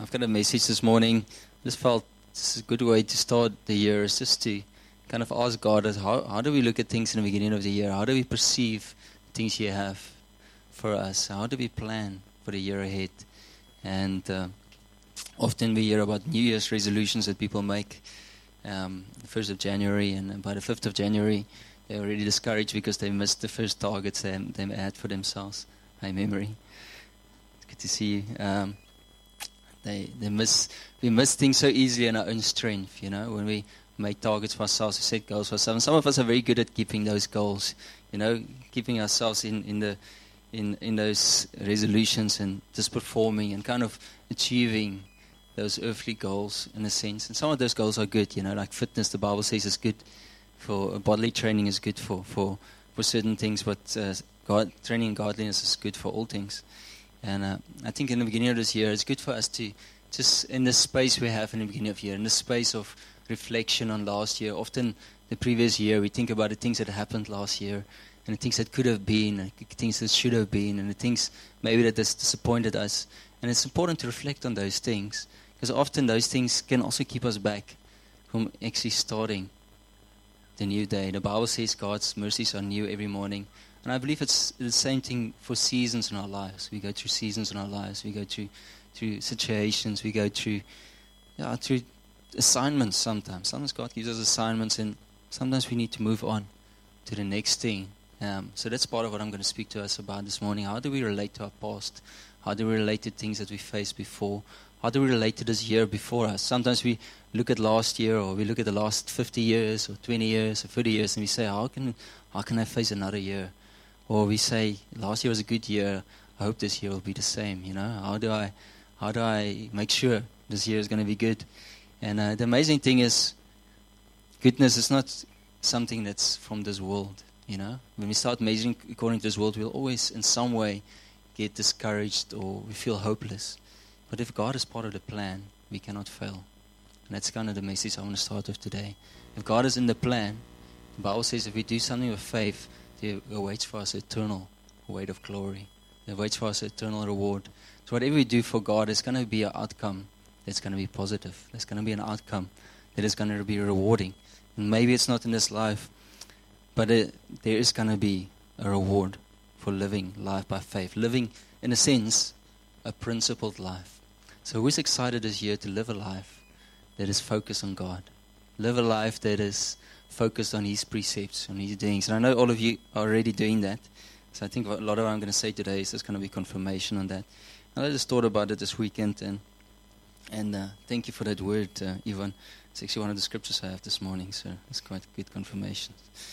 I've got a message this morning. I just felt this is a good way to start the year, is just to kind of ask God, how do we look at things in the beginning of the year? How do we perceive things you have for us? How do we plan for the year ahead? And often we hear about New Year's resolutions that people make the 1st of January, and by the 5th of January, they're already discouraged because they missed the first targets they had for themselves. High memory. It's good to see you. We miss things so easily in our own strength, when we make targets for ourselves, we set goals for ourselves. And some of us are very good at keeping those goals, keeping ourselves in those resolutions and just performing and kind of achieving those earthly goals in a sense. And some of those goals are good, like fitness, the Bible says is good for bodily training, is good for certain things, but training in godliness is good for all things. And I think in the beginning of this year, it's good for us to just, in the space we have in the beginning of the year, in the space of reflection on last year, often the previous year, we think about the things that happened last year, and the things that could have been, and the things that should have been, and the things maybe that has disappointed us. And it's important to reflect on those things, because often those things can also keep us back from actually starting the new day. The Bible says God's mercies are new every morning. And I believe it's the same thing for seasons in our lives. We go through seasons in our lives. We go through situations. We go through assignments sometimes. Sometimes God gives us assignments, and sometimes we need to move on to the next thing. So that's part of what I'm going to speak to us about this morning. How do we relate to our past? How do we relate to things that we faced before? How do we relate to this year before us? Sometimes we look at last year, or we look at the last 50 years or 20 years or 30 years, and we say, how can I face another year? Or we say, last year was a good year, I hope this year will be the same, How do I make sure this year is going to be good? And the amazing thing is, goodness is not something that's from this world, When we start measuring according to this world, we'll always in some way get discouraged or we feel hopeless. But if God is part of the plan, we cannot fail. And that's kind of the message I want to start with today. If God is in the plan, the Bible says if we do something with faith, there awaits for us eternal weight of glory. There awaits for us eternal reward. So whatever we do for God, it's going to be an outcome that's going to be positive. There's going to be an outcome that is going to be rewarding. And maybe it's not in this life, but there is going to be a reward for living life by faith. Living, in a sense, a principled life. So who's excited this year to live a life that is focused on God? Live a life that is focused on His precepts, on His doings. And I know all of you are already doing that. So I think a lot of what I'm going to say today is just going to be confirmation on that. And I just thought about it this weekend, and thank you for that word, Ivan. It's actually one of the scriptures I have this morning, so it's quite good confirmation.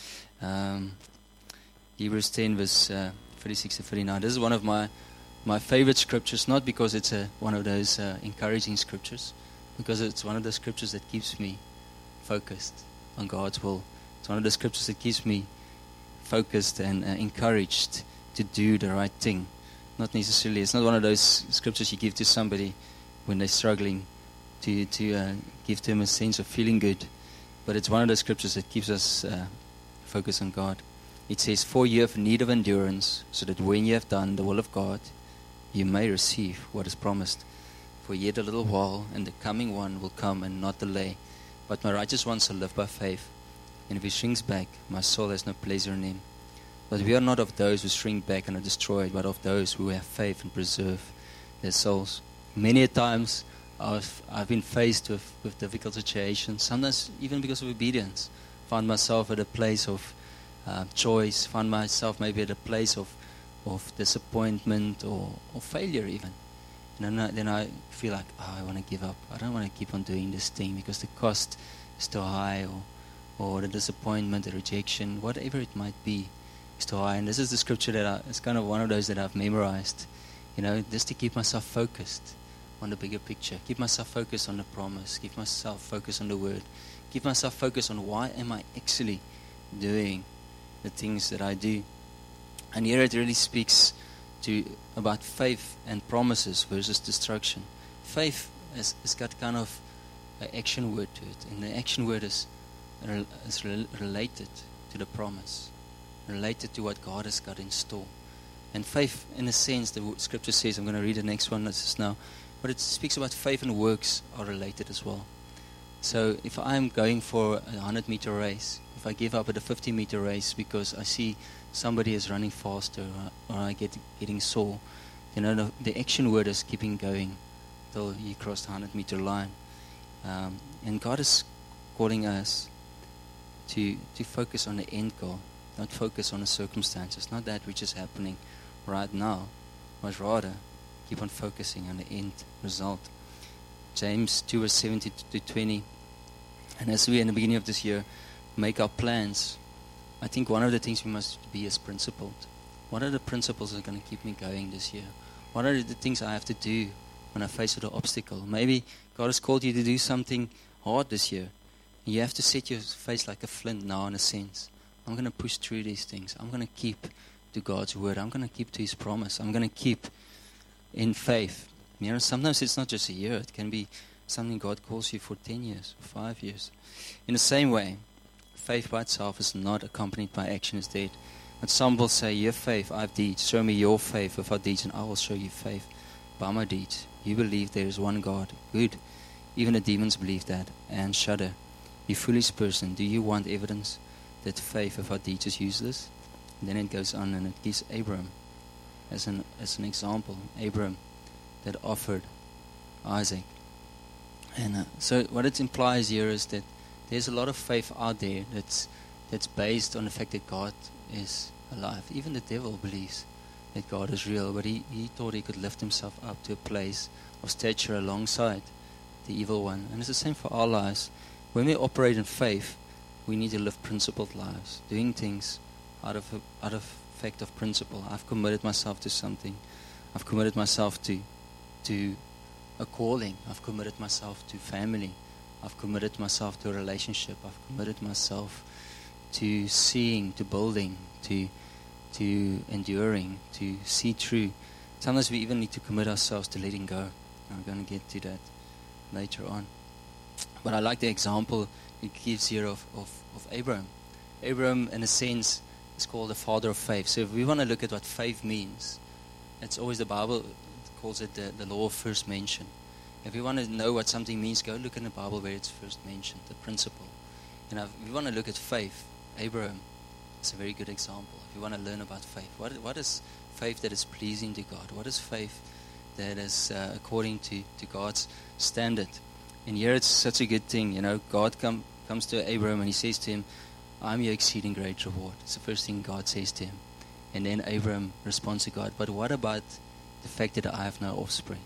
Hebrews 10, verse 36 to 39. This is one of my favorite scriptures, not because it's one of those encouraging scriptures, because it's one of the scriptures that keeps me focused on God's will. It's one of the scriptures that keeps me focused and encouraged to do the right thing. Not necessarily, it's not one of those scriptures you give to somebody when they're struggling to give them a sense of feeling good, but it's one of the scriptures that keeps us focused on God. It says, for you have need of endurance, so that when you have done the will of God, you may receive what is promised. For yet a little while, and the coming one will come and not delay. But my righteous one shall live by faith, and if he shrinks back, my soul has no pleasure in him. But we are not of those who shrink back and are destroyed, but of those who have faith and preserve their souls. Many a times I've been faced with difficult situations, sometimes even because of obedience. Found myself at a place of choice, found myself maybe at a place of disappointment or failure even. And then I feel like, I want to give up. I don't want to keep on doing this thing because the cost is too high, or the disappointment, the rejection, whatever it might be, is too high. And this is the scripture that it's kind of one of those that I've memorized, just to keep myself focused on the bigger picture. Keep myself focused on the promise. Keep myself focused on the word. Keep myself focused on why am I actually doing the things that I do. And here it really speaks about faith and promises versus destruction. Faith has got kind of an action word to it, and the action word is related to the promise, related to what God has got in store. And faith, in a sense, the scripture says, I'm going to read the next one, this is now, but it speaks about faith and works are related as well. So if I'm going for a 100-meter race, if I give up at a 50-meter race because I see somebody is running faster or I getting sore, the action word is keeping going till you cross the 100-meter line. And God is calling us to focus on the end goal, not focus on the circumstances, not that which is happening right now, but rather keep on focusing on the end result. James 2 verse 17 to 20. And as we in the beginning of this year make our plans, I think one of the things we must be is principled. What are the principles that are going to keep me going this year? What are the things I have to do when I face with an obstacle? Maybe God has called you to do something hard this year. You have to set your face like a flint now, in a sense. I'm going to push through these things. I'm going to keep to God's word. I'm going to keep to His promise. I'm going to keep in faith. Sometimes it's not just a year. It can be something God calls you for 10 years, 5 years. In the same way, faith by itself is not accompanied by action is dead. But some will say, you have faith, I have deeds. Show me your faith without deeds, and I will show you faith by my deeds. You believe there is one God. Good. Even the demons believe that and shudder. You foolish person, do you want evidence that faith without deeds is useless? And then it goes on and it gives Abraham as an example. Abraham that offered Isaac. And so what it implies here is that there's a lot of faith out there that's based on the fact that God is alive. Even the devil believes that God is real, but he thought he could lift himself up to a place of stature alongside the evil one. And it's the same for our lives. When we operate in faith, we need to live principled lives, doing things out of fact of principle. I've committed myself to something. I've committed myself to a calling. I've committed myself to family. I've committed myself to a relationship. I've committed myself to seeing, to building, to enduring, to see through. Sometimes we even need to commit ourselves to letting go. I'm going to get to that later on. But I like the example it gives here of Abraham. Abraham, in a sense, is called the father of faith. So if we want to look at what faith means, it's always the Bible calls it the law of first mention. If you want to know what something means, go look in the Bible where it's first mentioned, the principle. If you want to look at faith, Abraham is a very good example. If you want to learn about faith, what is faith that is pleasing to God? What is faith that is according to God's standard? And here it's such a good thing. God comes to Abraham and He says to him, I'm your exceeding great reward. It's the first thing God says to him. And then Abraham responds to God, but what about the fact that I have no offspring?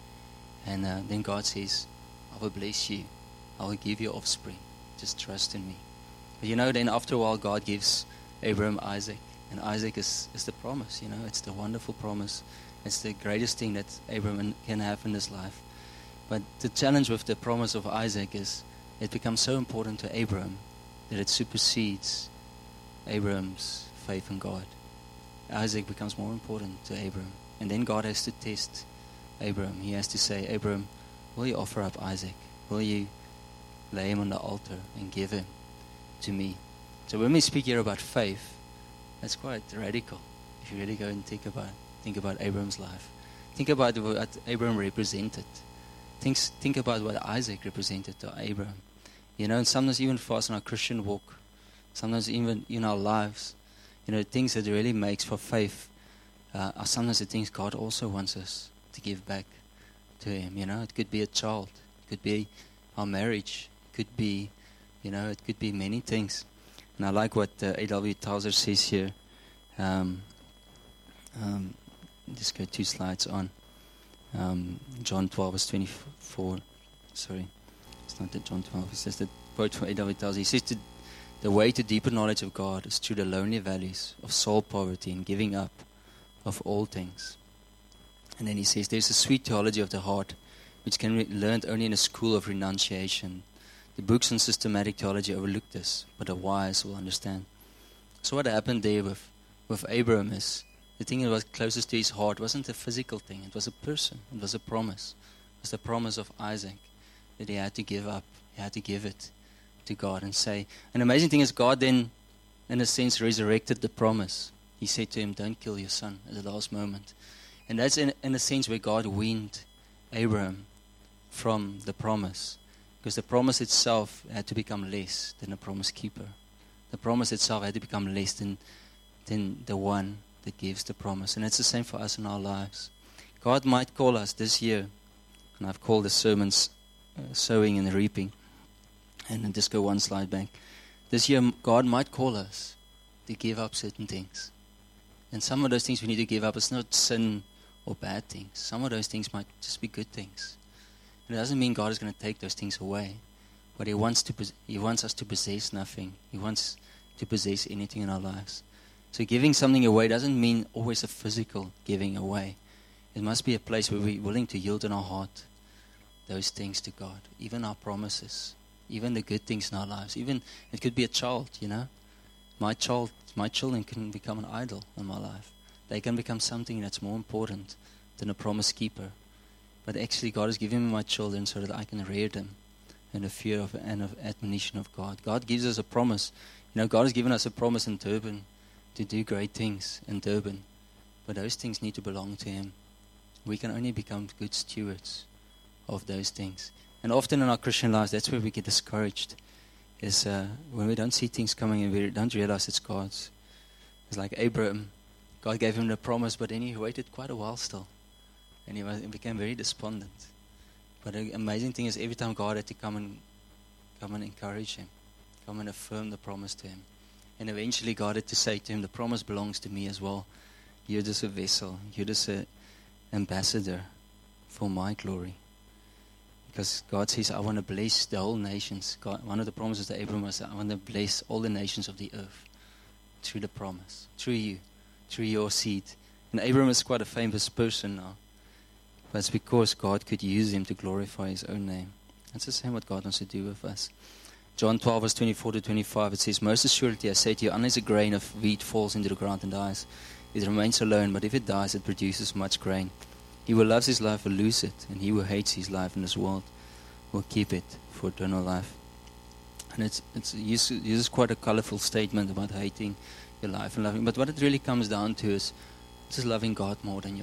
And then God says, I will bless you. I will give you offspring. Just trust in me. But then after a while, God gives Abraham Isaac. And Isaac is the promise. It's the wonderful promise. It's the greatest thing that Abraham can have in this life. But the challenge with the promise of Isaac is it becomes so important to Abraham that it supersedes Abraham's faith in God. Isaac becomes more important to Abraham. And then God has to test Abraham. He has to say, Abraham, will you offer up Isaac? Will you lay him on the altar and give him to me? So when we speak here about faith, that's quite radical. If you really go and think about Abraham's life. Think about what Abraham represented. Think about what Isaac represented to Abraham. And sometimes even for us in our Christian walk, sometimes even in our lives, things that really makes for faith are sometimes the things God also wants us to give back to Him. It could be a child, it could be our marriage, it could be, it could be many things. And I like what A.W. Tozer says here. Just go 2 slides on. John 12 verse 24. Sorry, it's not that John 12. It's just a quote from A.W. Tozer. He says, the way to deeper knowledge of God is through the lonely valleys of soul poverty and giving up of all things. And then he says, there's a sweet theology of the heart which can be learned only in a school of renunciation. The books on systematic theology overlook this, but the wise will understand. So what happened there with Abraham is, the thing that was closest to his heart wasn't a physical thing. It was a person. It was a promise. It was the promise of Isaac that he had to give up. He had to give it to God and say. An amazing thing is God then, in a sense, resurrected the promise. He said to him, don't kill your son at the last moment. And that's in a sense where God weaned Abraham from the promise. Because the promise itself had to become less than a promise keeper. The promise itself had to become less than the one that gives the promise. And it's the same for us in our lives. God might call us this year, and I've called the sermons sowing and reaping. And then just go one slide back. This year, God might call us to give up certain things. And some of those things we need to give up. It's not sin or bad things. Some of those things might just be good things. And it doesn't mean God is going to take those things away. But He wants us to possess nothing. He wants to possess anything in our lives. So giving something away doesn't mean always a physical giving away. It must be a place where we're willing to yield in our heart those things to God. Even our promises. Even the good things in our lives. Even it could be a child, My children can become an idol in my life. They can become something that's more important than a promise keeper. But actually God has given me my children so that I can rear them in the fear and of admonition of God. God gives us a promise. God has given us a promise in Durban to do great things in Durban. But those things need to belong to Him. We can only become good stewards of those things. And often in our Christian lives, that's where we get discouraged. Is when we don't see things coming and we don't realize it's God's. It's like Abraham. God gave him the promise, but then he waited quite a while still. And he became very despondent. But the amazing thing is every time God had to come and encourage him. Come and affirm the promise to him. And eventually God had to say to him, the promise belongs to me as well. You're just a vessel. You're just an ambassador for my glory. Because God says, I want to bless the whole nations. God, one of the promises to Abraham was, I want to bless all the nations of the earth through the promise, through you, through your seed. And Abraham is quite a famous person now. But it's because God could use him to glorify His own name. That's the same what God wants to do with us. John 12, verse 24 to 25, it says, Most assuredly I say to you, unless a grain of wheat falls into the ground and dies, it remains alone, but if it dies, it produces much grain. He who loves his life will lose it, and he who hates his life in this world will keep it for eternal life. And it uses quite a colorful statement about hating your life and loving. But what it really comes down to is just loving God more than your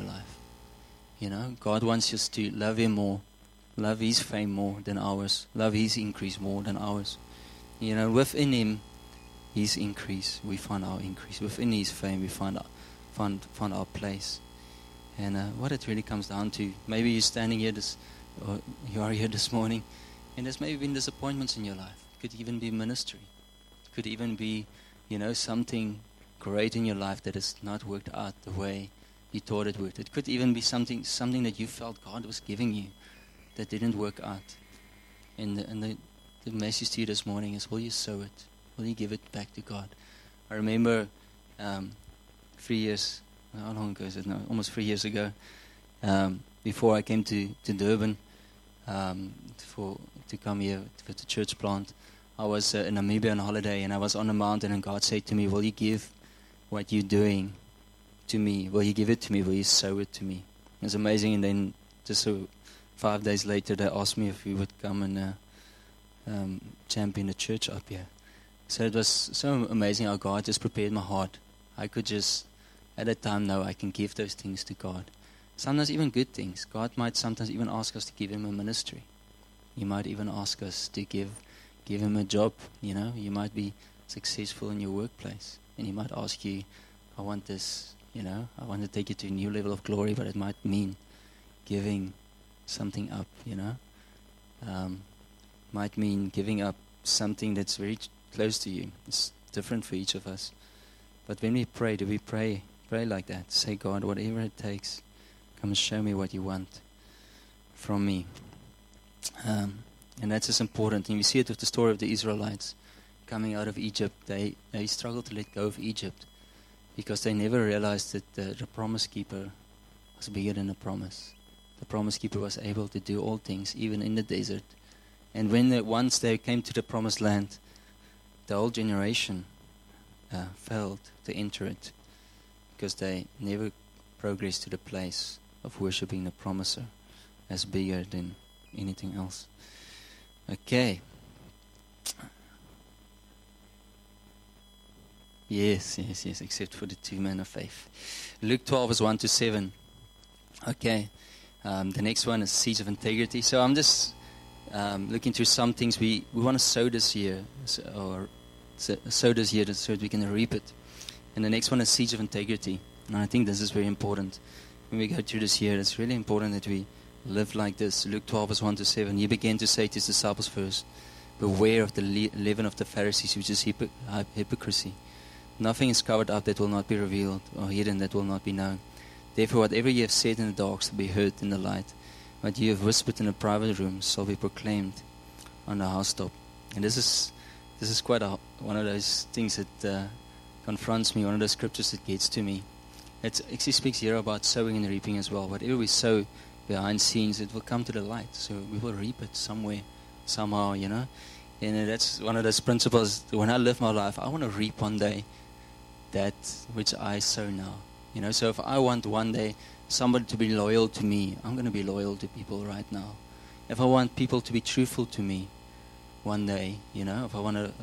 life. God wants us to love Him more, love His fame more than ours, love His increase more than ours. Within Him, His increase, we find our increase. Within His fame, we find our place. And what it really comes down to, maybe you're standing here or you are here this morning, and there's maybe been disappointments in your life. It could even be ministry. It could even be, something great in your life that has not worked out the way you thought it would. It could even be something that you felt God was giving you that didn't work out. And the message to you this morning is, will you sow it? Will you give it back to God? I remember 3 years. How long ago is it now? Almost 3 years ago. Before I came to Durban to come here for the church plant, I was in Namibia on holiday, and I was on a mountain, and God said to me, will you give what you're doing to me? Will you give it to me? Will you sow it to me? It was amazing. And then just 5 days later, they asked me if we would come and champion the church up here. So it was so amazing how God just prepared my heart. I could just at that time know I can give those things to God. Sometimes even good things. God might sometimes even ask us to give Him a ministry. He might even ask us to give Him a job. You might be successful in your workplace, and He might ask you, I want this, I want to take you to a new level of glory, but it might mean giving something up, might mean giving up something that's very close to you. It's different for each of us. But when we pray, do we pray like that? Say, God, whatever it takes, come and show me what you want from me. And that's just important. And we see it with the story of the Israelites coming out of Egypt. They struggled to let go of Egypt because they never realized that the promise keeper was bigger than the promise. The promise keeper was able to do all things, even in the desert. And once they came to the promised land, the whole generation failed to enter it because they never progressed to the place of worshiping the promiser as bigger than anything else. Okay. Yes, except for the two men of faith. Luke 12 is 1 to 7. Okay. The next one is seeds of integrity. So I'm just looking through some things we want to sow this year, sow this year so that we can reap it. And the next one is seeds of integrity. And I think this is very important. When we go through this year, it's really important that we live like this. Luke 12, verse 1 to 7. He began to say to his disciples first, beware of the leaven of the Pharisees, which is hypocrisy. Nothing is covered up that will not be revealed, or hidden that will not be known. Therefore, whatever you have said in the dark shall be heard in the light. What you have whispered in a private room shall be proclaimed on the housetop. And this is quite one of those things that confronts me, one of those scriptures that gets to me. It actually speaks here about sowing and reaping as well. Whatever we sow behind scenes, it will come to the light. So we will reap it somewhere, somehow, you know. And that's one of those principles. When I live my life, I want to reap one day that which I sow now. You know, so if I want one day somebody to be loyal to me, I'm going to be loyal to people right now. If I want people to be truthful to me one day, you know, if I want to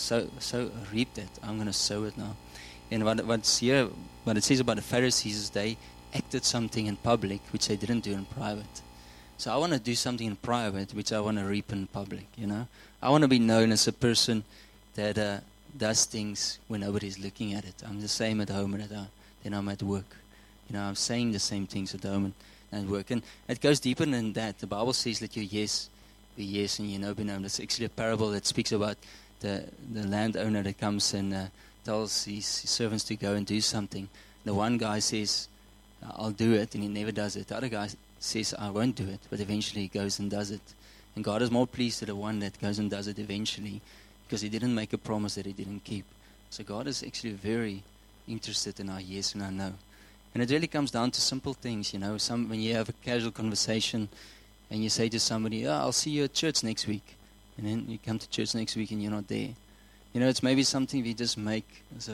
sow reap that, I'm going to sow it now. And what's here, what it says about the Pharisees is they acted something in public which they didn't do in private. So I want to do something in private which I want to reap in public, you know. I want to be known as a person that does things when nobody's looking at it. I'm the same at home than I'm at work. You know, I'm saying the same things at home and at work. And it goes deeper than that. The Bible says let your yes be yes and your no be no. That's actually a parable that speaks about the landowner that comes and tells his servants to go and do something. The one guy says, I'll do it, and he never does it. The other guy says, I won't do it, but eventually he goes and does it. And God is more pleased with the one that goes and does it eventually, because he didn't make a promise that he didn't keep. So God is actually very interested in our yes and our no. And it really comes down to simple things, you know. When you have a casual conversation and you say to somebody, I'll see you at church next week. And then you come to church next week and you're not there. You know, it's maybe something we just make as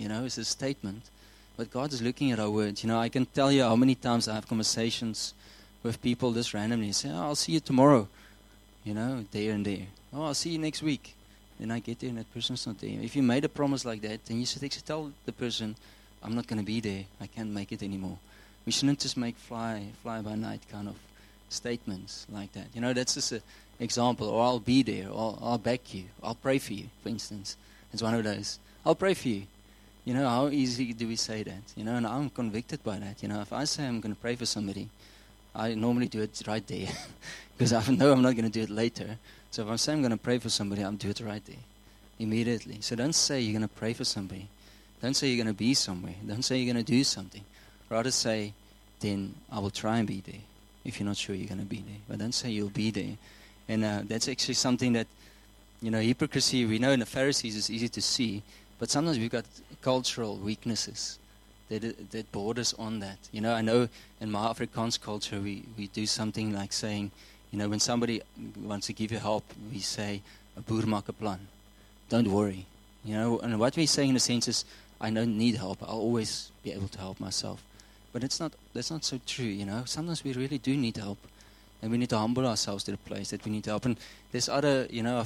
a statement. But God is looking at our words. You know, I can tell you how many times I have conversations with people just randomly. Say, I'll see you tomorrow. You know, there and there. I'll see you next week. Then I get there and that person's not there. If you made a promise like that, then you should actually tell the person, I'm not going to be there. I can't make it anymore. We shouldn't just make fly by night kind of statements like that. You know, that's just an example. Or I'll be there. Or I'll back you. I'll pray for you, for instance. It's one of those. I'll pray for you. You know, how easy do we say that? You know, and I'm convicted by that. You know, if I say I'm going to pray for somebody, I normally do it right there. Because I know I'm not going to do it later. So if I say I'm going to pray for somebody, I'll do it right there. Immediately. So don't say you're going to pray for somebody. Don't say you're going to be somewhere. Don't say you're going to do something. Rather say, then I will try and be there. If you're not sure you're going to be there. But don't say you'll be there. And that's actually something that, you know, hypocrisy, we know in the Pharisees is easy to see. But sometimes we've got cultural weaknesses that borders on that. You know, I know in my Afrikaans culture, we do something like saying, you know, when somebody wants to give you help, we say, 'n boer maak 'n plan. Don't worry. You know, and what we're saying in a sense is, I don't need help. I'll always be able to help myself. But that's not so true, you know. Sometimes we really do need help. And we need to humble ourselves to the place that we need help. And there's other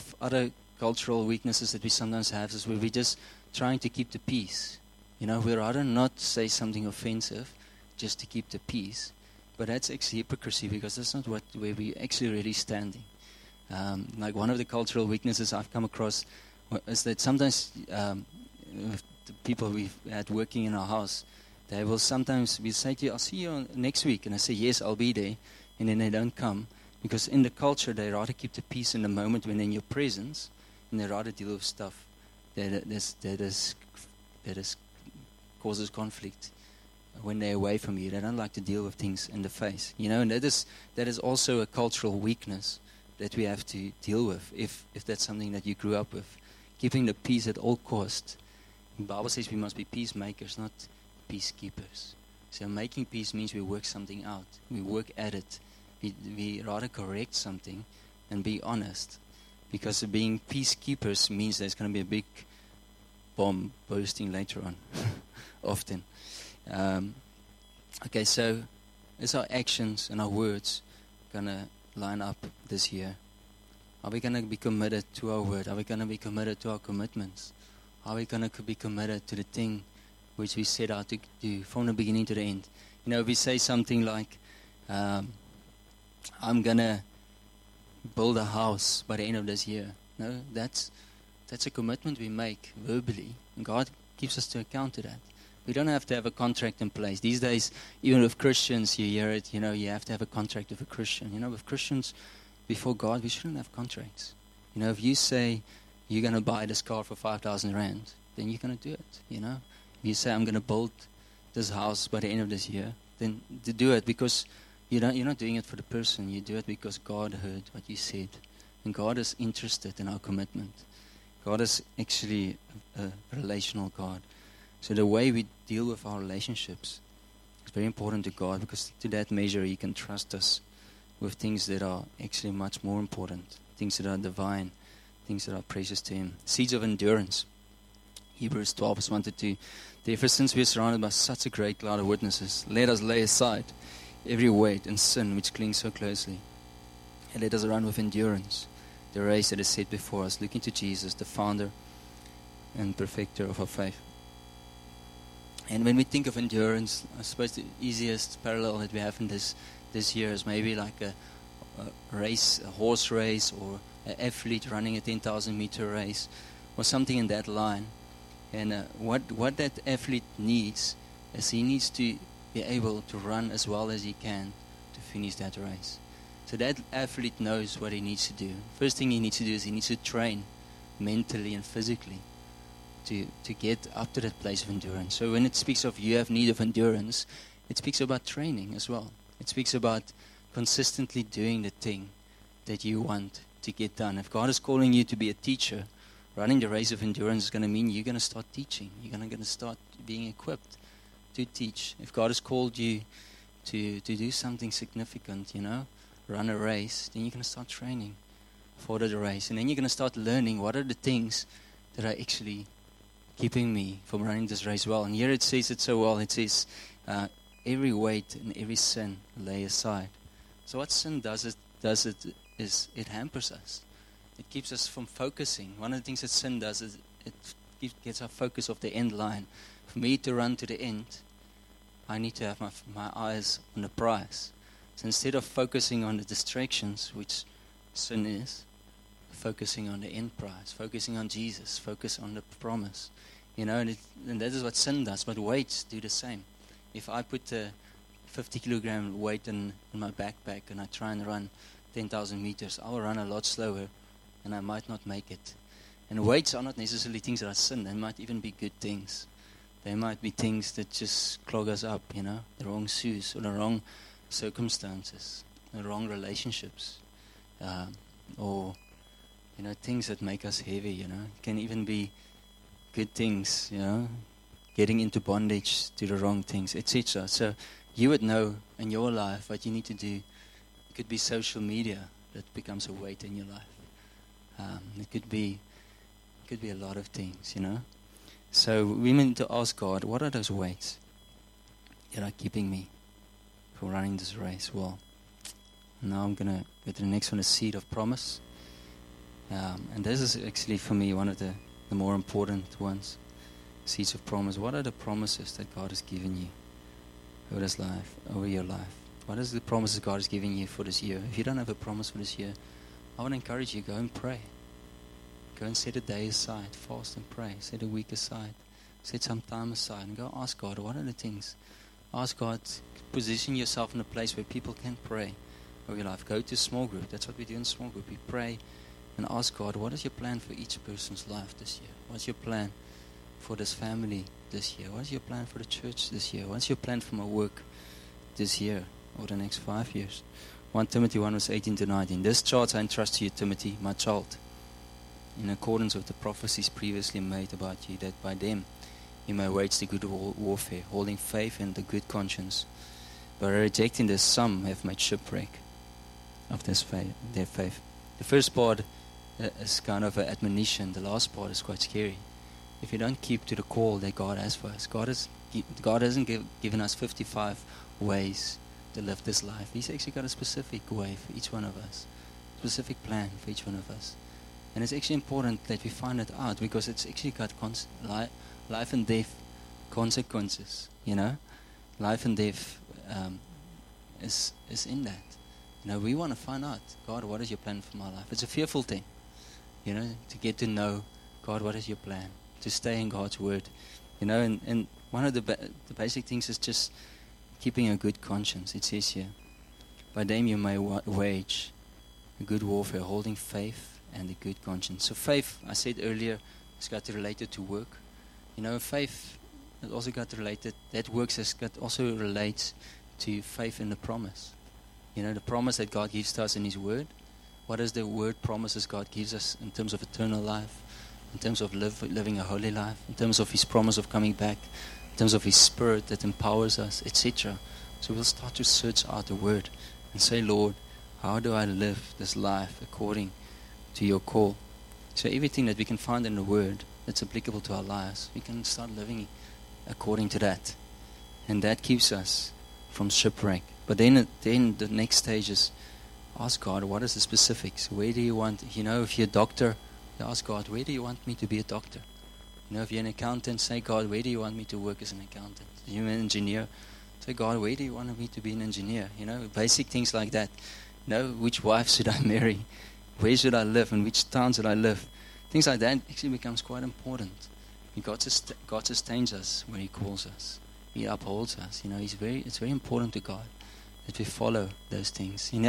cultural weaknesses that we sometimes have, is where we're just trying to keep the peace. You know, we'd rather not say something offensive just to keep the peace. But that's actually hypocrisy, because that's not where we're actually really standing. Like one of the cultural weaknesses I've come across is that sometimes with the people we've had working in our house, they will sometimes say to you, I'll see you next week. And I say, yes, I'll be there. And then they don't come. Because in the culture, they rather keep the peace in the moment when they're in your presence, and they rather deal with stuff that causes conflict when they're away from you. They don't like to deal with things in the face. You know, and that is also a cultural weakness that we have to deal with, if that's something that you grew up with. Keeping the peace at all costs. The Bible says we must be peacemakers, not peacekeepers. So making peace means we work something out. We work at it. We rather correct something and be honest. Because being peacekeepers means there's going to be a big bomb bursting later on, often. Okay, so is our actions and our words going to line up this year? Are we going to be committed to our word? Are we going to be committed to our commitments? Are we going to be committed to the thing which we set out to do from the beginning to the end? You know, if we say something like, I'm going to build a house by the end of this year. No, that's a commitment we make verbally. And God keeps us to account to that. We don't have to have a contract in place. These days, even with Christians, you hear it, you have to have a contract with a Christian. With Christians, before God, we shouldn't have contracts. If you say you're going to buy this car for 5,000 rand, then you're going to do it, If you say, I'm going to build this house by the end of this year, then to do it, because you're not doing it for the person. You do it because God heard what you said. And God is interested in our commitment. God is actually a relational God. So the way we deal with our relationships is very important to God, because to that measure He can trust us with things that are actually much more important, things that are divine, things that are precious to Him. Seeds of endurance. Hebrews 12 verse 1 to 2. Therefore, since we are surrounded by such a great cloud of witnesses, let us lay aside every weight and sin which clings so closely, and let us run with endurance the race that is set before us, looking to Jesus, the founder and perfecter of our faith. And when we think of endurance, I suppose the easiest parallel that we have in this year is maybe like a race, a horse race, or an athlete running a 10,000 meter race, or something in that line. And what that athlete needs is he needs to be able to run as well as he can to finish that race. So that athlete knows what he needs to do. First thing he needs to do is he needs to train mentally and physically to get up to that place of endurance. So when it speaks of you have need of endurance, it speaks about training as well. It speaks about consistently doing the thing that you want to get done. If God is calling you to be a teacher, running the race of endurance is going to mean you're going to start teaching. You're going to start being equipped to teach. If God has called you to do something significant, run a race, then you're going to start training for the race. And then you're going to start learning what are the things that are actually keeping me from running this race well. And here it says it so well. It says, every weight and every sin lay aside. So what sin does is it hampers us. It keeps us from focusing. One of the things that sin does is it gets our focus off the end line. For me to run to the end, I need to have my eyes on the prize. So instead of focusing on the distractions, which sin is, focusing on the end prize, focusing on Jesus, focus on the promise. And that is what sin does. But weights do the same. If I put a 50 kilogram weight in my backpack and I try and run 10,000 meters, I will run a lot slower and I might not make it. And weights are not necessarily things that are sin. They might even be good things. They might be things that just clog us up, the wrong shoes or the wrong circumstances, the wrong relationships, or things that make us heavy. It can even be good things, getting into bondage to the wrong things, etc. So you would know in your life what you need to do. It could be social media that becomes a weight in your life. It could be a lot of things, So we need to ask God, what are those weights that are keeping me from running this race well? Now I'm going to go to the next one, a seed of promise. And this is actually for me one of the more important ones, seeds of promise. What are the promises that God has given you over your life? What is the promises God has given you for this year? If you don't have a promise for this year, I want to encourage you, go and pray. Go and set a day aside, fast and pray. Set a week aside. Set some time aside and go ask God, what are the things? Ask God, position yourself in a place where people can pray over your life. Go to small group. That's what we do in small group. We pray and ask God, what is your plan for each person's life this year? What's your plan for this family this year? What's your plan for the church this year? What's your plan for my work this year or the next 5 years? 1 Timothy 1 verse 18 to 19. This charge I entrust to you, Timothy, my child, in accordance with the prophecies previously made about you, that by them you may wage the good warfare, holding faith and the good conscience. But rejecting this, some have made shipwreck of their faith. The first part is kind of an admonition. The last part is quite scary. If you don't keep to the call that God has for us, God hasn't given us 55 ways to live this life. He's actually got a specific way for each one of us, specific plan for each one of us. And it's actually important that we find it out, because it's actually got life and death consequences, Life and death is in that. We want to find out, God, what is your plan for my life? It's a fearful thing, to get to know, God, what is your plan? To stay in God's word, and one of the basic things is just keeping a good conscience. It says here, by them you may wage a good warfare, holding faith and a good conscience. So faith, I said earlier, has got related to work. Faith has also got related, that works has got also relates to faith in the promise. The promise that God gives to us in His Word. What is the word promises God gives us in terms of eternal life, in terms of living a holy life, in terms of His promise of coming back, in terms of His Spirit that empowers us, etc. So we'll start to search out the Word and say, Lord, how do I live this life according to your call? So everything that we can find in the Word that's applicable to our lives, we can start living according to that. And that keeps us from shipwreck. But then the next stage is ask God, what is the specifics? Where do you want, if you're a doctor, you ask God, where do you want me to be a doctor? If you're an accountant, say, God, where do you want me to work as an accountant? If you're an engineer, say, God, where do you want me to be an engineer? Basic things like that. Which wife should I marry? Where should I live? In which town should I live? Things like that actually becomes quite important. God sustains us where He calls us. He upholds us. It's very important to God that we follow those things. And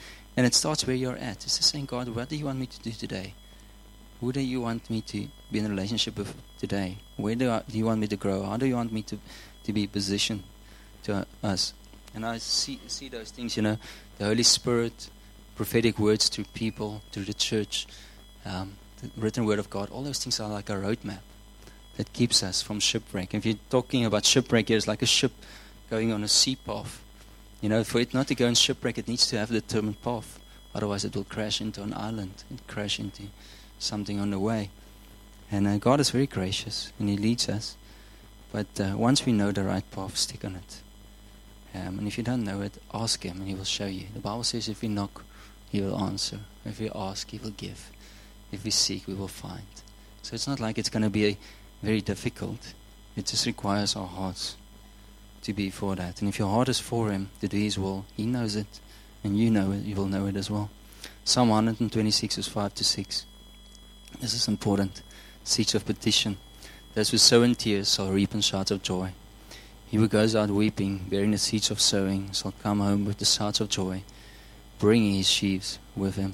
it starts where you're at. It's just saying, God, what do you want me to do today? Who do you want me to be in a relationship with today? Where do you want me to grow? How do you want me to be positioned to us? And I see those things, the Holy Spirit, prophetic words to people, to the church, the written word of God, all those things are like a roadmap that keeps us from shipwreck. If you're talking about shipwreck, it's like a ship going on a sea path. For it not to go in shipwreck, it needs to have a determined path. Otherwise, it will crash into an island and crash into something on the way. And God is very gracious, and He leads us. But once we know the right path, stick on it. And if you don't know it, ask Him, and He will show you. The Bible says if we knock, He will answer. If we ask, He will give. If we seek, we will find. So it's not like it's going to be very difficult. It just requires our hearts to be for that. And if your heart is for Him, to do His will, He knows it, and you know it, you will know it as well. Psalm 126 is 5-6. This is important. Seeds of petition. Those who sow in tears shall reap in shouts of joy. He who goes out weeping, bearing the seeds of sowing, shall come home with the shouts of joy, bringing his sheaves with him.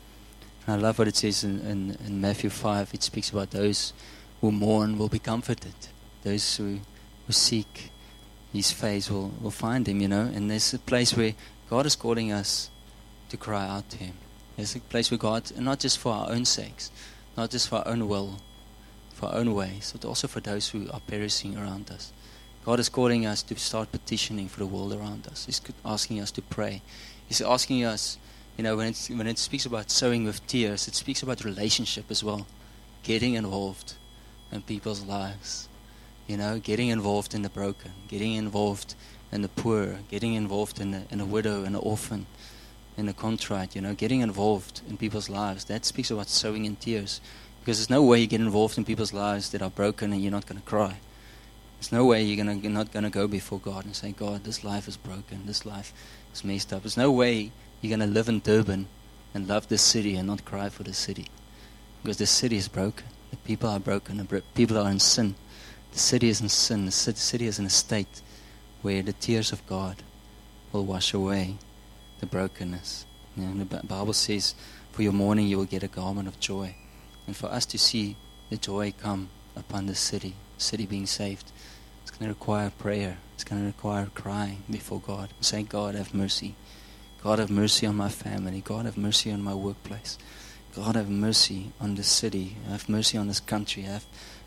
And I love what it says in Matthew 5. It speaks about those who mourn will be comforted. Those who seek His face will find Him, And there's a place where God is calling us to cry out to Him. There's a place where God, and not just for our own sakes, not just for our own will, for our own ways, but also for those who are perishing around us. God is calling us to start petitioning for the world around us. He's asking us to pray. He's asking us, when it speaks about sowing with tears, it speaks about relationship as well. Getting involved in people's lives. Getting involved in the broken. Getting involved in the poor. Getting involved in a widow and an orphan. In the contrite, getting involved in people's lives. That speaks about sowing in tears. Because there's no way you get involved in people's lives that are broken and you're not going to cry. There's no way you're not going to go before God and say, God, this life is broken. This life is messed up. There's no way you're going to live in Durban and love this city and not cry for the city. Because the city is broken. The people are broken. The people are in sin. The city is in sin. The city is in a state where the tears of God will wash away the brokenness. The Bible says, for your mourning you will get a garment of joy. And for us to see the joy come upon the city being saved, it's going to require prayer. It's going to require crying before God and saying, God, have mercy. God, have mercy on my family. God, have mercy on my workplace. God, have mercy on this city. Have mercy on this country. Have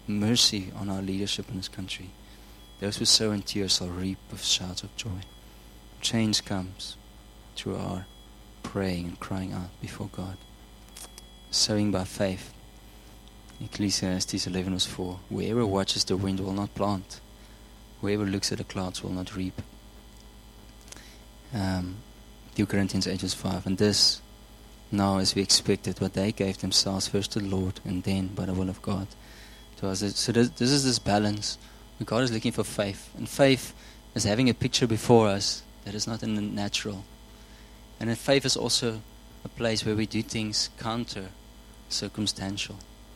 mercy on our leadership in this country. Those who sow in tears shall reap with shouts of joy. Change comes through our praying and crying out before God. Sowing by faith. Ecclesiastes 11:4. Whoever watches the wind will not plant. Whoever looks at the clouds will not reap. 2 Corinthians 8:5. And this now as we expected, but they gave themselves first to the Lord and then by the will of God to us. So this is this balance where God is looking for faith. And faith is having a picture before us that is not in the natural. And then faith is also a place where we do things counter circumstantial.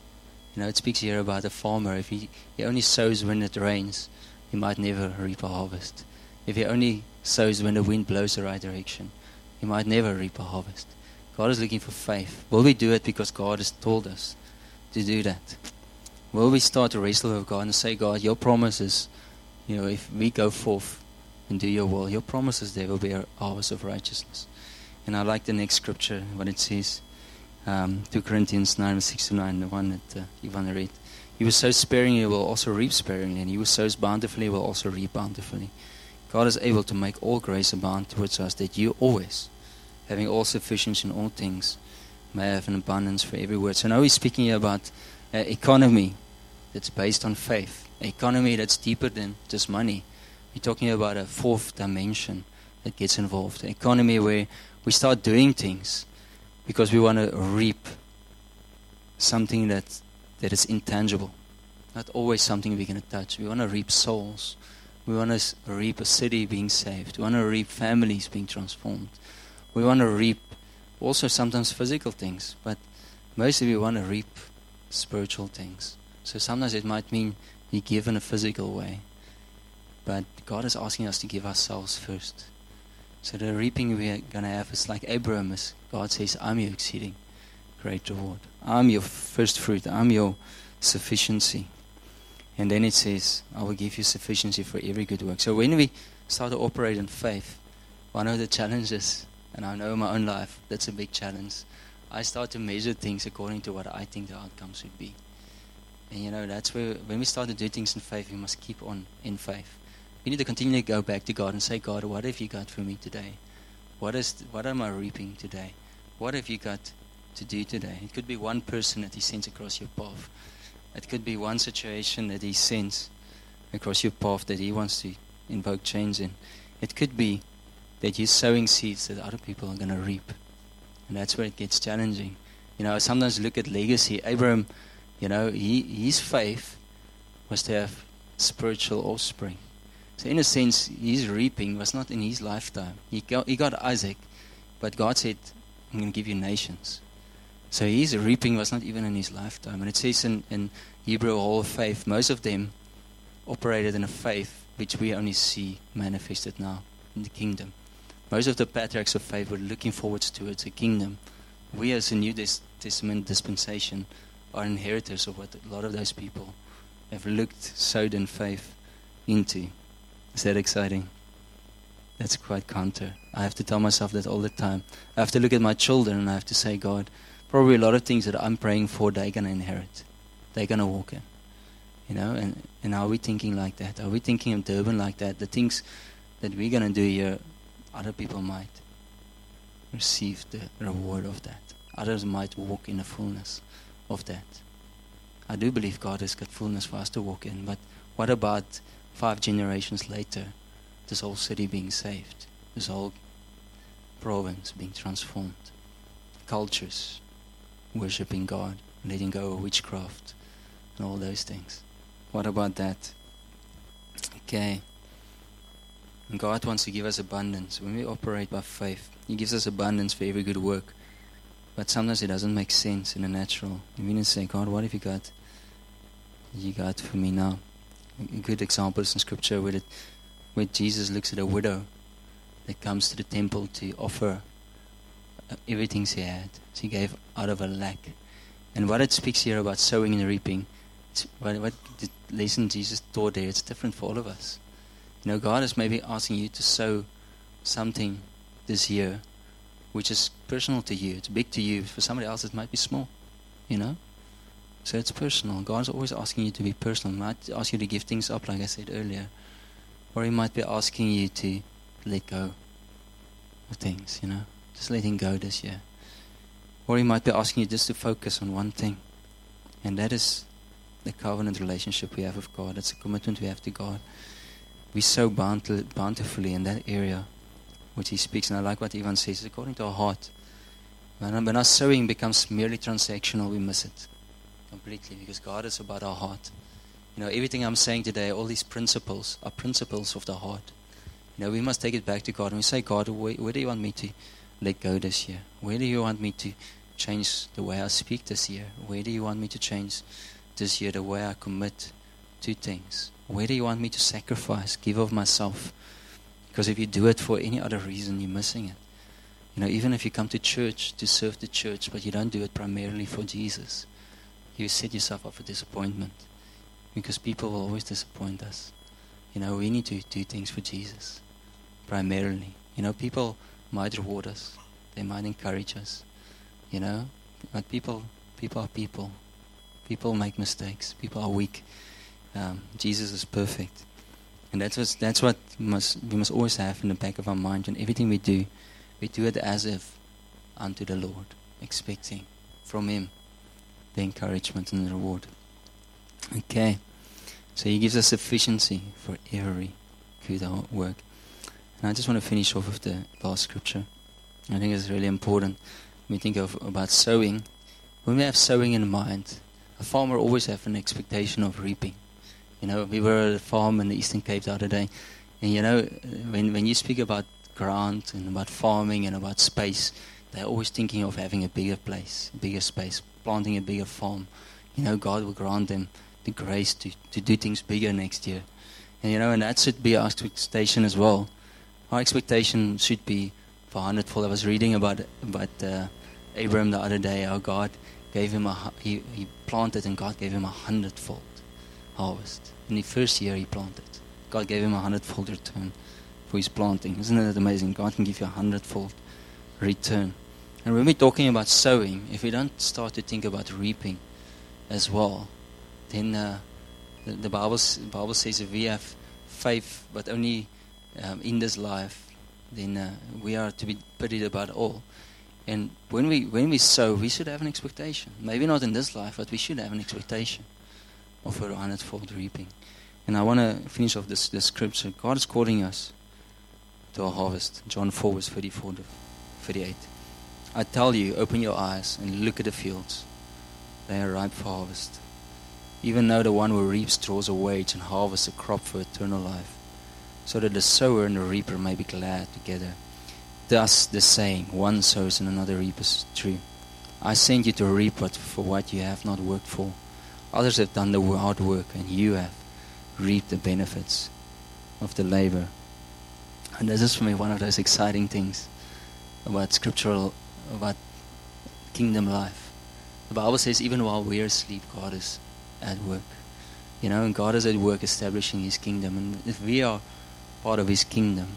It speaks here about a farmer. If he only sows when it rains, he might never reap a harvest. If he only sows when the wind blows the right direction, he might never reap a harvest. God is looking for faith. Will we do it because God has told us to do that? Will we start to wrestle with God and say, God, your promises, if we go forth and do your will, your promises, there will be a harvest of righteousness. And I like the next scripture, what it says, 2 Corinthians 9, 6-9, the one that Ivan read. He who sows sparingly will also reap sparingly, and he who sows bountifully will also reap bountifully. God is able to make all grace abound towards us, that you always, having all sufficiency in all things, may have an abundance for every word. So now he's speaking here about an economy that's based on faith, an economy that's deeper than just money. We're talking about a fourth dimension that gets involved, an economy where we start doing things because we want to reap something that is intangible, not always something we can touch. We want to reap souls. We want to reap a city being saved. We want to reap families being transformed. We want to reap also sometimes physical things, but mostly we want to reap spiritual things. So sometimes it might mean we give in a physical way, but God is asking us to give ourselves first. So the reaping we're going to have is like Abraham. God says, I'm your exceeding great reward. I'm your first fruit. I'm your sufficiency. And then it says, I will give you sufficiency for every good work. So when we start to operate in faith, one of the challenges, and I know in my own life, that's a big challenge, I start to measure things according to what I think the outcomes would be. And that's where, when we start to do things in faith, we must keep on in faith. We need to continually go back to God and say, God, what have you got for me today? What am I reaping today? What have you got to do today? It could be one person that He sends across your path. It could be one situation that He sends across your path that He wants to invoke change in. It could be that you're sowing seeds that other people are going to reap. And that's where it gets challenging. I sometimes look at legacy. Abraham, his faith was to have spiritual offspring. So in a sense, his reaping was not in his lifetime. He got Isaac, but God said, I'm going to give you nations. So his reaping was not even in his lifetime. And it says in Hebrew Hall of Faith, most of them operated in a faith which we only see manifested now in the kingdom. Most of the patriarchs of faith were looking forward towards a kingdom. We as a New Testament dispensation are inheritors of what a lot of those people have sowed in faith into. Is that exciting? That's quite counter. I have to tell myself that all the time. I have to look at my children and I have to say, God, probably a lot of things that I'm praying for, they're going to inherit. They're going to walk in. And are we thinking like that? Are we thinking of Durban like that? The things that we're going to do here, other people might receive the reward of that. Others might walk in the fullness of that. I do believe God has got fullness for us to walk in, but what about 5 generations later, this whole city being saved, this whole province being transformed, cultures worshipping God, letting go of witchcraft and all those things? What about that? Okay. And God wants to give us abundance. When we operate by faith, He gives us abundance for every good work. But sometimes it doesn't make sense in the natural. You mean to say, God, what have you got for me now? A good example is in Scripture where Jesus looks at a widow that comes to the temple to offer everything she had. She gave out of her lack. And what it speaks here about sowing and reaping, what the lesson Jesus taught there, it's different for all of us. God is maybe asking you to sow something this year which is personal to you. It's big to you. For somebody else it might be small. So it's personal. God's always asking you to be personal. He might ask you to give things up, like I said earlier. Or He might be asking you to let go of things, Just letting go this year. Or He might be asking you just to focus on one thing. And that is the covenant relationship we have with God. It's a commitment we have to God. We sow bountifully in that area which He speaks. And I like what Ivan says, according to our heart. When our sowing becomes merely transactional, we miss it completely, because God is about our heart. Everything I'm saying today, all these principles are principles of the heart. We must take it back to God and we say, God, where do you want me to let go this year? Where do you want me to change the way I speak this year? Where do you want me to change this year the way I commit to things? Where do you want me to sacrifice, give of myself? Because if you do it for any other reason, you're missing it. You know, even if you come to church to serve the church, but you don't do it primarily for Jesus, you set yourself up for disappointment. Because people will always disappoint us. You know, we need to do things for Jesus, primarily. You know, people might reward us. They might encourage us. You know, but people are people. People make mistakes. People are weak. Jesus is perfect. And that's what we must always have in the back of our mind. And everything we do it as if unto the Lord, expecting from Him the encouragement and the reward. Okay, so He gives us sufficiency for every good work. And I just want to finish off with the last scripture. I think it's really important when we think about sowing. When we have sowing in mind, a farmer always has an expectation of reaping. You know, we were at a farm in the Eastern Cape the other day, and you know, when you speak about ground and about farming and about space, they're always thinking of having a bigger place, a bigger space, planting a bigger farm. You know, God will grant them the grace to do things bigger next year. And you know, and that should be our expectation as well. Our expectation should be for 100-fold. I was reading about Abraham the other day, how God gave him he planted and God gave him 100-fold harvest. In the first year he planted, God gave him 100-fold return for his planting. Isn't that amazing? God can give you 100-fold return. And when we're talking about sowing, if we don't start to think about reaping as well, then the Bible says if we have faith but only in this life, then we are to be pitied about all. And when we sow, we should have an expectation. Maybe not in this life, but we should have an expectation of a 100-fold reaping. And I want to finish off this scripture. God is calling us to a harvest. John 4 verse 34 to 38. I tell you, open your eyes and look at the fields. They are ripe for harvest. Even though the one who reaps draws a wage and harvests a crop for eternal life, so that the sower and the reaper may be glad together. Thus the saying, one sows and another reaps, true. I sent you to reap for what you have not worked for. Others have done the hard work, and you have reaped the benefits of the labor. And this is for me one of those exciting things about about kingdom life. The Bible says even while we are asleep, God is at work. You know, and God is at work establishing His kingdom. And if we are part of His kingdom,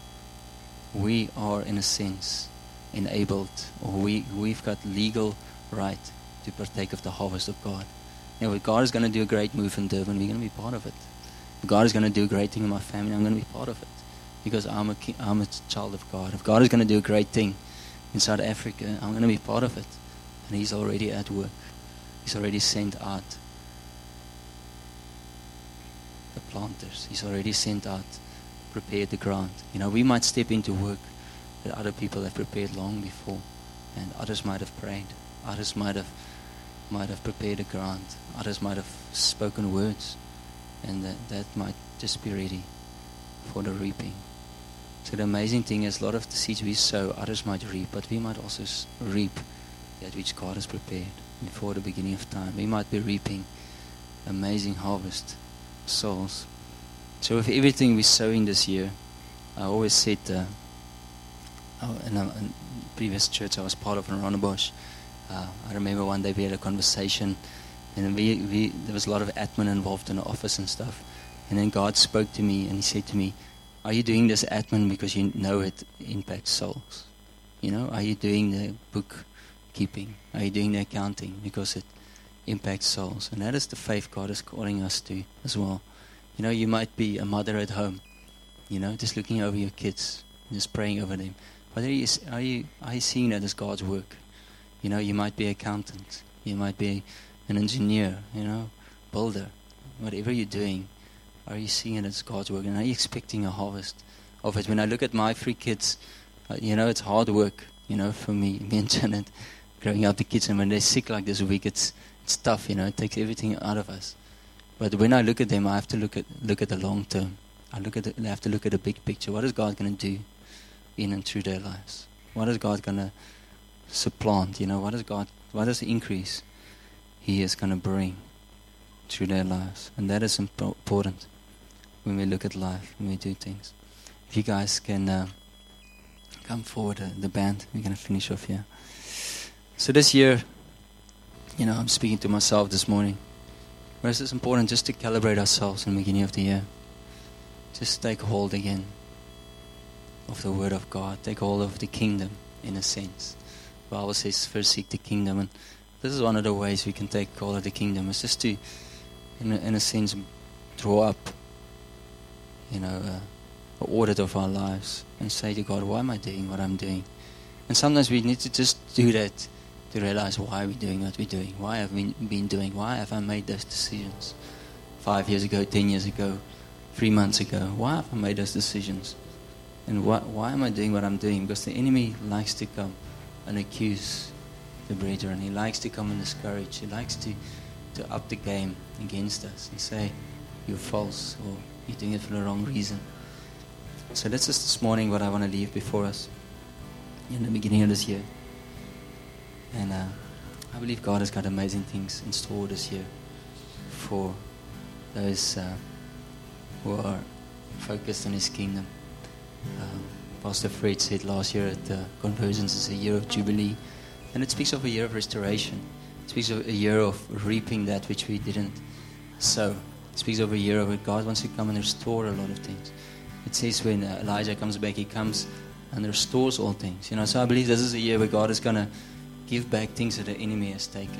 we are in a sense enabled, or we've got legal right to partake of the harvest of God. You know, if God is going to do a great move in Durban, we're going to be part of it. If God is going to do a great thing in my family, I'm going to be part of it, because I'm a child of God. If God is going to do a great thing in South Africa, I'm going to be part of it. And He's already at work. He's already sent out the planters. He's already sent out, prepared the ground. You know, we might step into work that other people have prepared long before, and others might have prayed. Others might have prepared the ground. Others might have spoken words, and that might just be ready for the reaping. So the amazing thing is, a lot of the seeds we sow, others might reap, but we might also reap that which God has prepared before the beginning of time. We might be reaping amazing harvest souls. So with everything we're sowing this year, I always said, in a previous church I was part of in Rondebosch, I remember one day we had a conversation, and there was a lot of admin involved in the office and stuff. And then God spoke to me and He said to me, are you doing this admin because you know it impacts souls? You know, are you doing the bookkeeping? Are you doing the accounting because it impacts souls? And that is the faith God is calling us to as well. You know, you might be a mother at home, you know, just looking over your kids, just praying over them. But are you seeing that as God's work? You know, you might be an accountant, you might be an engineer, you know, builder. Whatever you're doing, are you seeing it as God's work? And are you expecting a harvest of it? When I look at my 3 kids, you know, it's hard work, you know, for me and Janet, growing up the kids. And when they're sick like this week, it's tough, you know, it takes everything out of us. But when I look at them, I have to look at the long term. I have to look at the big picture. What is God going to do in and through their lives? What is God going to supplant? What is the increase He is going to bring through their lives? And that is important when we look at life, when we do things. If you guys can come forward, the band, we're going to finish off here. So this year, I'm speaking to myself this morning. Whereas it's important just to calibrate ourselves in the beginning of the year. Just take hold again of the Word of God. Take hold of the kingdom, in a sense. The Bible says, first seek the kingdom. And this is one of the ways we can take hold of the kingdom. It's just to, in a sense, draw up, an audit of our lives. And say to God, why am I doing what I'm doing? And sometimes we need to just do that to realize why we're doing what we're doing. Why have we been doing? Why have I made those decisions 5 years ago, 10 years ago, 3 months ago? Why have I made those decisions? And why am I doing what I'm doing? Because the enemy likes to come and accuse the brethren. He likes to come and discourage. He likes to up the game against us and say, you're false, or you're doing it for the wrong reason. So that's just this morning what I want to leave before us in the beginning of this year. And I believe God has got amazing things in store this year for those who are focused on His kingdom. Pastor Fred said last year at the Convergence is a year of Jubilee. And it speaks of a year of restoration. It speaks of a year of reaping that which we didn't sow. It speaks of a year where God wants to come and restore a lot of things. It says when Elijah comes back, he comes and restores all things. So I believe this is a year where God is going to give back things that the enemy has taken.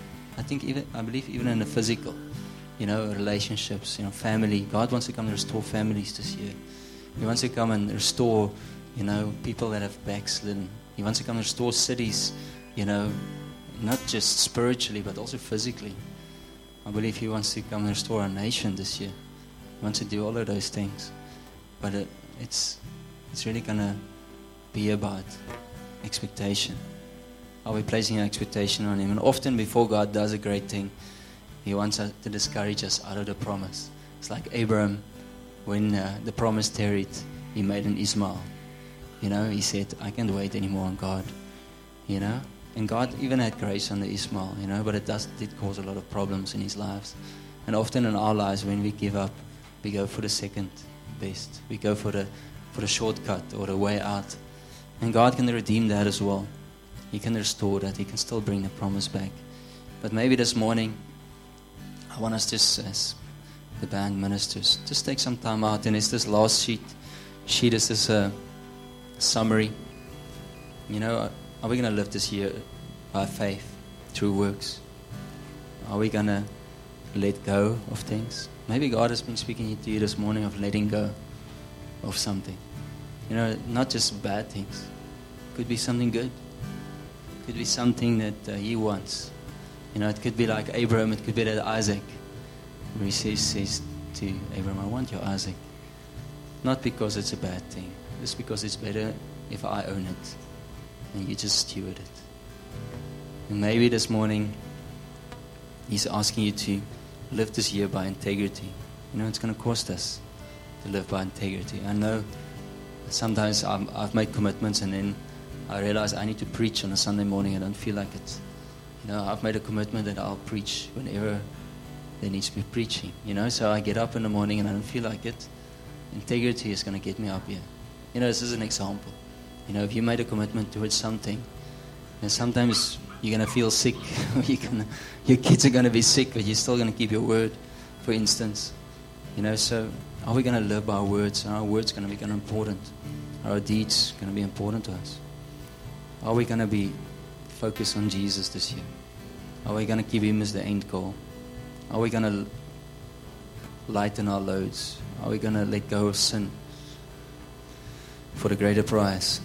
I believe even in the physical, relationships, family. God wants to come and restore families this year. He wants to come and restore, people that have backslidden. He wants to come and restore cities, not just spiritually but also physically. I believe He wants to come and restore our nation this year. He wants to do all of those things. But it's really going to be about expectation. Are we placing our expectation on Him? And often before God does a great thing, He wants us to discourage us out of the promise. It's like Abraham, when the promise tarried, he made an Ishmael. He said, I can't wait anymore on God. And God even had grace on the Ishmael, but it did cause a lot of problems in his lives. And often in our lives, when we give up, we go for the second best. We go for the shortcut or the way out. And God can redeem that as well. He can restore that. He can still bring the promise back. But maybe this morning, I want us just, as the band ministers, just take some time out. And it's this last sheet is this summary. Are we going to live this year by faith through works? Are we going to let go of things? Maybe God has been speaking to you this morning of letting go of something. Not just bad things. Could be something good. Could be something that He wants. It could be like Abraham. It could be that Isaac, where He says to Abraham, I want your Isaac. Not because it's a bad thing. Just because it's better if I own it. And you just steward it. And maybe this morning, He's asking you to live this year by integrity. It's going to cost us to live by integrity. I know sometimes I've made commitments and then I realize I need to preach on a Sunday morning. I don't feel like it. I've made a commitment that I'll preach whenever there needs to be preaching. So I get up in the morning and I don't feel like it. Integrity is going to get me up here. This is an example. If you made a commitment towards something, and sometimes you're going to feel sick, your kids are going to be sick, but you're still going to keep your word, for instance. So are we going to live by our words? Are our words going to become important? Are our deeds going to be important to us? Are we going to be focused on Jesus this year? Are we going to keep Him as the end goal? Are we going to lighten our loads? Are we going to let go of sin for the greater prize?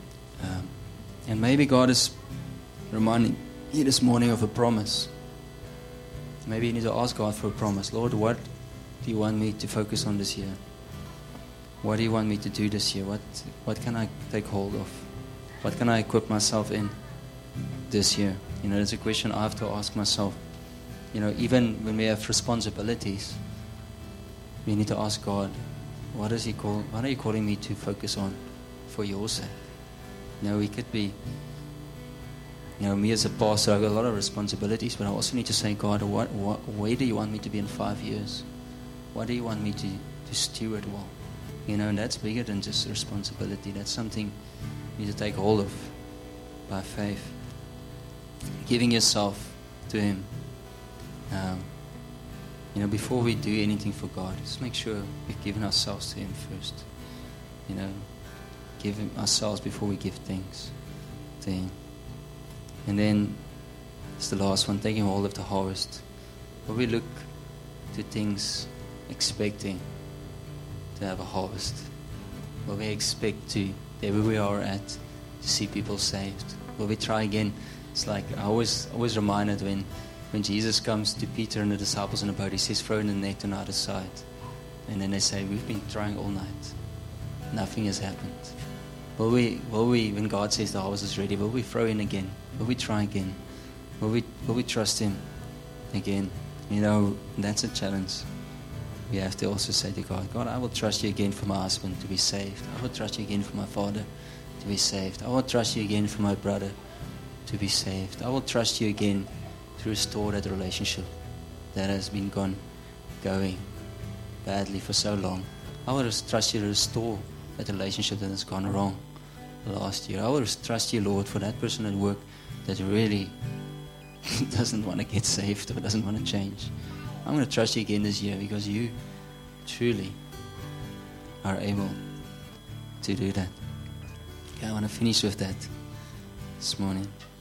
And maybe God is reminding you this morning of a promise. Maybe you need to ask God for a promise. Lord, what do you want me to focus on this year? What do you want me to do this year? What can I take hold of? What can I equip myself in this year? That's a question I have to ask myself. Even when we have responsibilities, we need to ask God, what are you calling me to focus on for your sake? We could be, me as a pastor, I've got a lot of responsibilities, but I also need to say, God, where do you want me to be in 5 years? What do you want me to steward well? And that's bigger than just responsibility. That's something you need to take hold of by faith. Giving yourself to Him. Before we do anything for God, just make sure we've given ourselves to Him first. Give Him ourselves before we give things to Him. And then, it's the last one, taking hold of the harvest. Where we look to things expecting to have a harvest. Where we expect to, there where we are at, to see people saved. Where we try again. It's like, I always reminded when Jesus comes to Peter and the disciples in the boat, He says, throw in the net on the other side. And then they say, we've been trying all night. Nothing has happened. Will we, when God says the harvest is ready, will we throw in again? Will we try again? Will we trust Him again? That's a challenge. We have to also say to God, God, I will trust You again for my husband to be saved. I will trust You again for my father to be saved. I will trust You again for my brother to be saved. I will trust You again to restore that relationship that has been going badly for so long. I will trust You to restore that relationship that has gone wrong last year. I will trust You, Lord, for that person at work that really doesn't want to get saved or doesn't want to change. I'm going to trust You again this year because You truly are able to do that. Okay, I want to finish with that this morning.